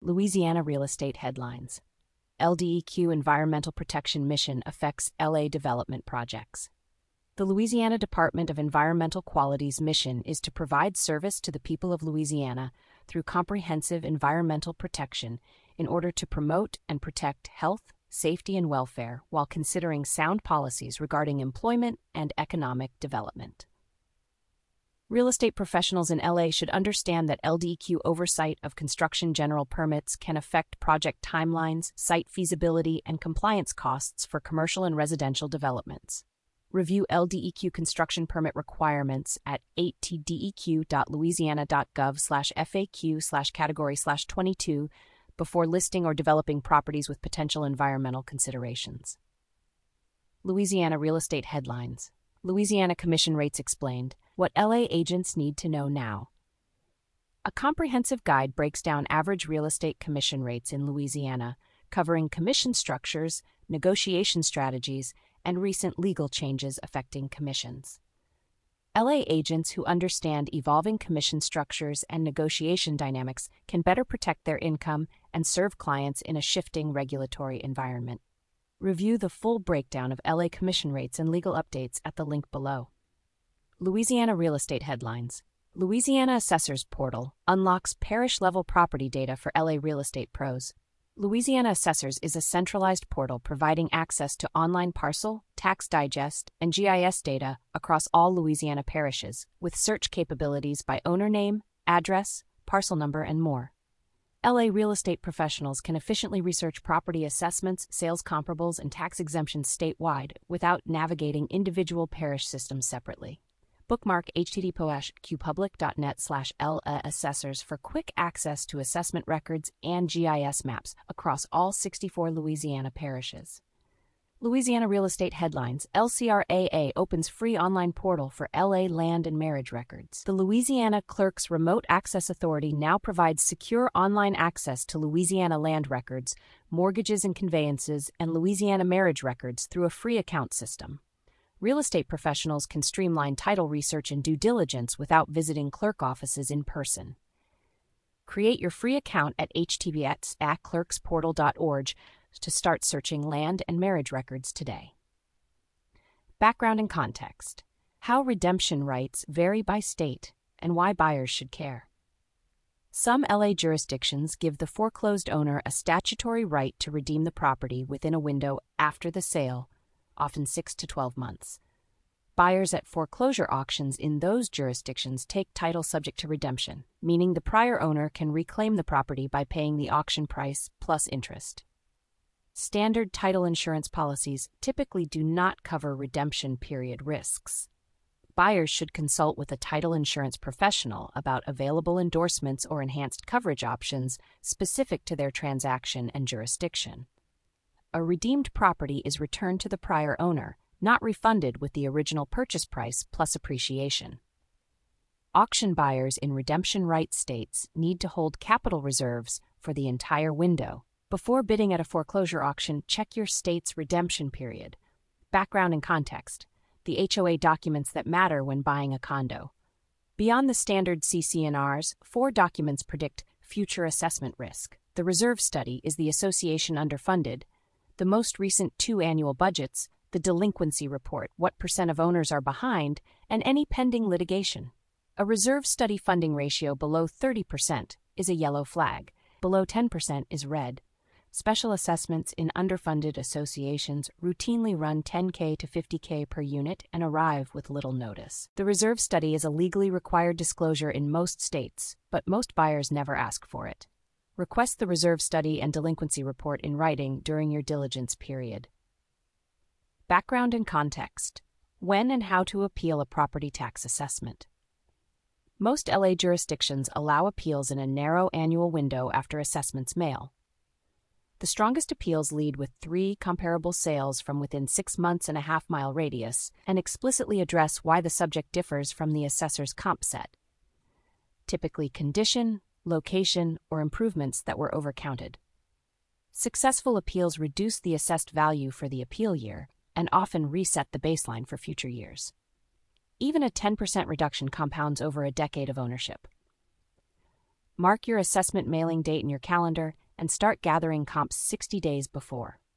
Louisiana real estate headlines. LDEQ Environmental Protection Mission affects LA development projects. The Louisiana Department of Environmental Quality's mission is to provide service to the people of Louisiana through comprehensive environmental protection in order to promote and protect health, safety, and welfare while considering sound policies regarding employment and economic development. Real estate professionals in LA should understand that LDEQ oversight of construction general permits can affect project timelines, site feasibility, and compliance costs for commercial and residential developments. Review LDEQ construction permit requirements at 8tdeq.louisiana.gov/FAQ/category/22 before listing or developing properties with potential environmental considerations. Louisiana real estate headlines. Louisiana commission rates explained. What LA agents need to know now. A comprehensive guide breaks down average real estate commission rates in Louisiana, covering commission structures, negotiation strategies, and recent legal changes affecting commissions. LA agents who understand evolving commission structures and negotiation dynamics can better protect their income and serve clients in a shifting regulatory environment. Review the full breakdown of LA commission rates and legal updates at the link below. Louisiana real estate headlines. Louisiana Assessors Portal unlocks parish-level property data for LA real estate pros. Louisiana Assessors is a centralized portal providing access to online parcel, tax digest, and GIS data across all Louisiana parishes, with search capabilities by owner name, address, parcel number, and more. LA real estate professionals can efficiently research property assessments, sales comparables, and tax exemptions statewide without navigating individual parish systems separately. Bookmark http://qpublic.net/LA Assessors for quick access to assessment records and GIS maps across all 64 Louisiana parishes. Louisiana real estate headlines. LCRAA opens free online portal for LA land and marriage records. The Louisiana Clerks Remote Access Authority now provides secure online access to Louisiana land records, mortgages and conveyances, and Louisiana marriage records through a free account system. Real estate professionals can streamline title research and due diligence without visiting clerk offices in person. Create your free account at https://clerksportal.org to start searching land and marriage records today. Background and context. How redemption rights vary by state and why buyers should care. Some LA jurisdictions give the foreclosed owner a statutory right to redeem the property within a window after the sale, often 6 to 12 months. Buyers at foreclosure auctions in those jurisdictions take title subject to redemption, meaning the prior owner can reclaim the property by paying the auction price plus interest. Standard title insurance policies typically do not cover redemption period risks. Buyers should consult with a title insurance professional about available endorsements or enhanced coverage options specific to their transaction and jurisdiction. A redeemed property is returned to the prior owner, not refunded with the original purchase price plus appreciation. Auction buyers in redemption right states need to hold capital reserves for the entire window. Before bidding at a foreclosure auction, check your state's redemption period. Background and context. The HOA documents that matter when buying a condo. Beyond the standard CC&Rs, 4 documents predict future assessment risk. The reserve study is the association underfunded. The most recent 2 annual budgets, the delinquency report, what % of owners are behind, and any pending litigation. A reserve study funding ratio below 30% is a yellow flag. Below 10% is red. Special assessments in underfunded associations routinely run $10K to $50K per unit and arrive with little notice. The reserve study is a legally required disclosure in most states, but most buyers never ask for it. Request the reserve study and delinquency report in writing during your diligence period. Background and context. When and how to appeal a property tax assessment. Most LA jurisdictions allow appeals in a narrow annual window after assessments mail. The strongest appeals lead with 3 comparable sales from within 6 months and a half-mile radius and explicitly address why the subject differs from the assessor's comp set. Typically condition, location, or improvements that were overcounted. Successful appeals reduce the assessed value for the appeal year and often reset the baseline for future years. Even a 10% reduction compounds over a decade of ownership. Mark your assessment mailing date in your calendar and start gathering comps 60 days before.